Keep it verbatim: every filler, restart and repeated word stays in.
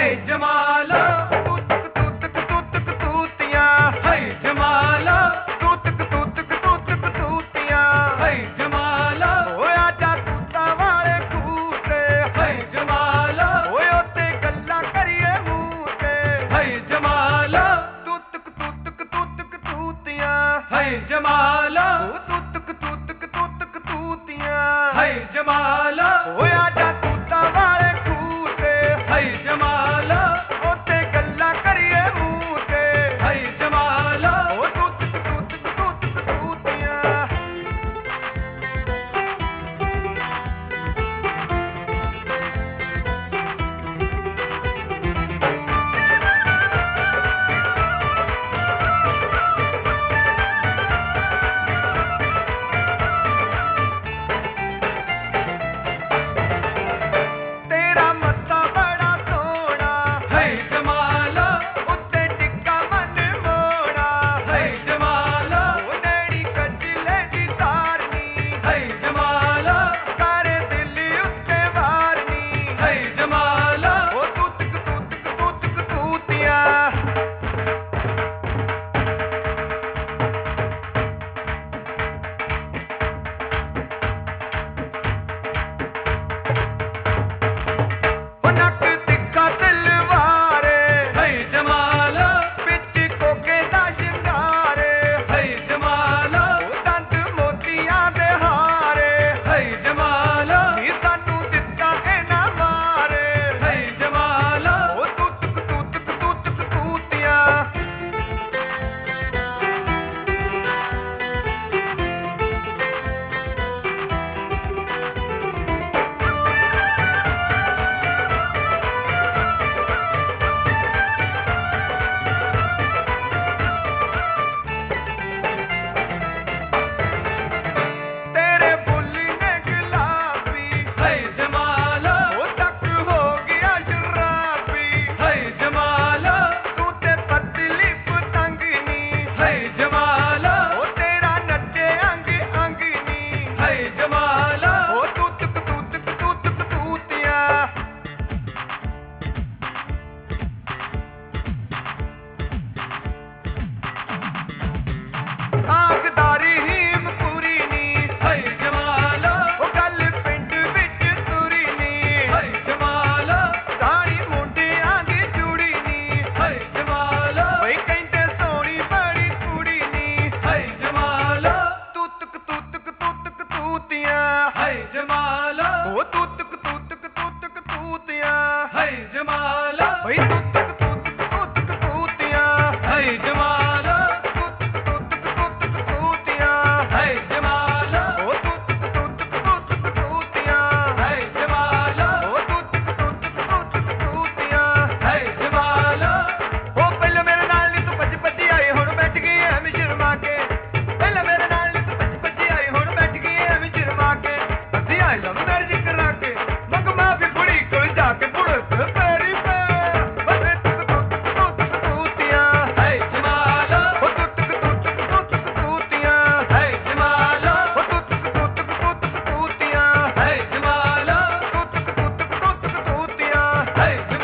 जमाला तूतक तूतक तूतक तूतियां है जमाला तूतक तूतक तूतक तूतियां है जमाला ओए आजा तूता वाले कूते है जमाला ओए ओते गल्ला करिए मुंह ते है जमाला तूतक तूतक तूतक तूतियां है जमाला तूतक तूतक तूतक तूतियां है जमाला ओए आजा तूता वाले कूते है जमाला ओते गल्ला करिए मुंह ते है जमाला ओ तूतक तूतक तूतक तूतियां तेरा मत्था बड़ा सोना है जमाला उत्ते टिक्का मन मोड़ा है जमाला ओ नैनी कजले दी तारनी है जमाला सारे दिल उत्ते वारनी है जमाला ओ तूतक तूतक तूतक तूतियां नक तिक्का तलवारे है जमाला बिच कोके दा शिंगारे है जमाला दंद मोतियां दे हारे है जमाला नी सानू दित्ता इना मारे है जमाला ओ तूतक तूतक तूतक तूतियां तेरे बुल्ली ने गुलाबी है जमाला ओ तक हो गया शराबी है जमाला तू ते पतली पतंगनी है जमाला ओ तेरा नचे अंग अंगनी है जमाला ओ तूतक तूतक तूतक तूतियां आगदारी हीम पूरी नी है जमाला ओ गल पिंड विच तुरी नी है जमाला सारी मुंडे आंगी जुड़ी नी है जमाला ओए कहंदे सोहनी बड़ी कुड़ी नी है जमाला तूतक तूतक तूतक तूतियां है जमाला ओ तूतक तूतक तूतक तूतियां है जमाला ओए तूतक तूतक तूतक तूतियां है जमाला तूतक तूतक तूतक तूतियां है जमाला ओ तूतक तूतक तूतक तूतियां है जमाला ओ तूतक तूतक तूतक तूतियां है जमाला ओ पहले मेरे नाल नी तू भज भजी आई हुण बैठ गई है मैं शर्मा के पहले मेरे नाल नी तू भज भजी आई हुण बैठ गई है मैं शर्मा के असी आई लव मैरिज करा के मंग माफी बुढ़ी कोल जाके बुड़त पैरी पे बस तूतक तूतक तूतक तूतियां है जमाला ओ तूतक तूतक तूतक तूतियां है जमाला ओ तूतक तूतक तूतक तूतियां है जमाला तूतक तूतक तूतक तूतियां है